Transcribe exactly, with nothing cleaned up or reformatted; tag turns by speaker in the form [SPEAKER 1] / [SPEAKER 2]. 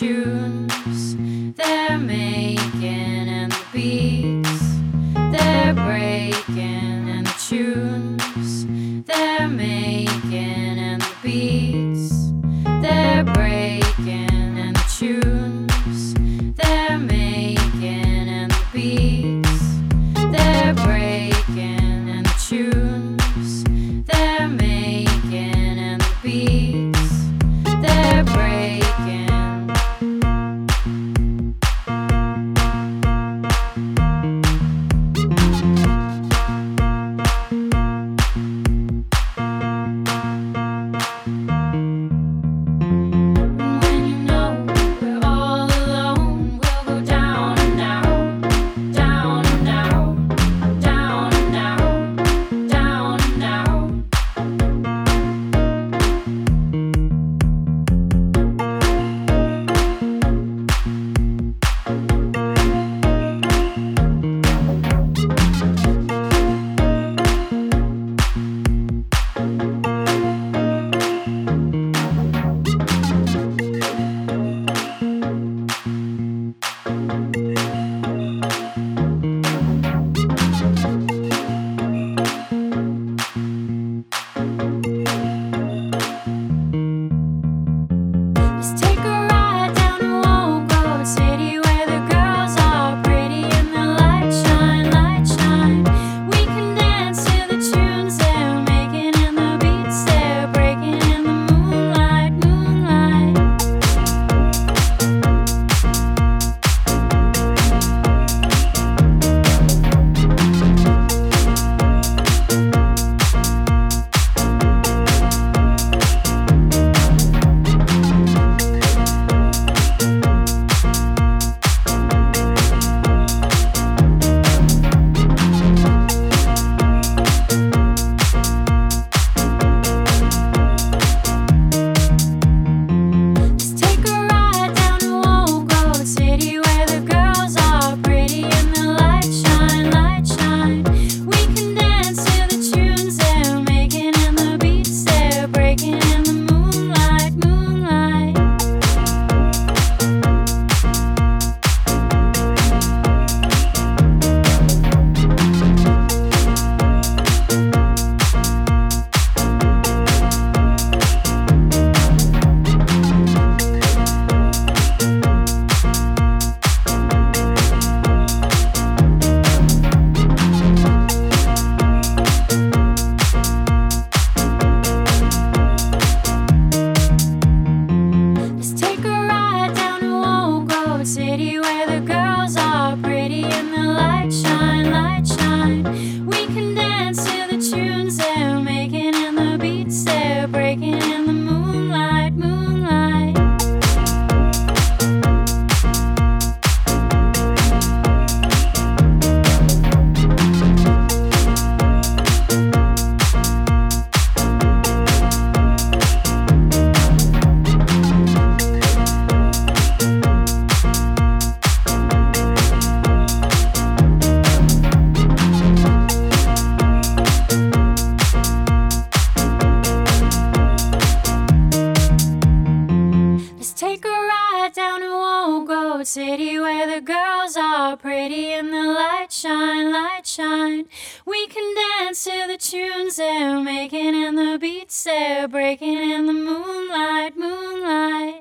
[SPEAKER 1] tunes they're making and the beats they're breaking and the tunes they're making and the beats they're breaking and the tunes they're making and the beats they're breaking and the tunes they're making and the beats they're breaking. City where the girls are pretty and the lights shine, lights shine. We can dance to the tunes they're making and the beats they're breaking in the moonlight, moonlight. Take a ride down to Won't Go City where the girls are pretty and the lights shine, lights shine. We can dance to the tunes they're making and the beats they're breaking in the moonlight, moonlight.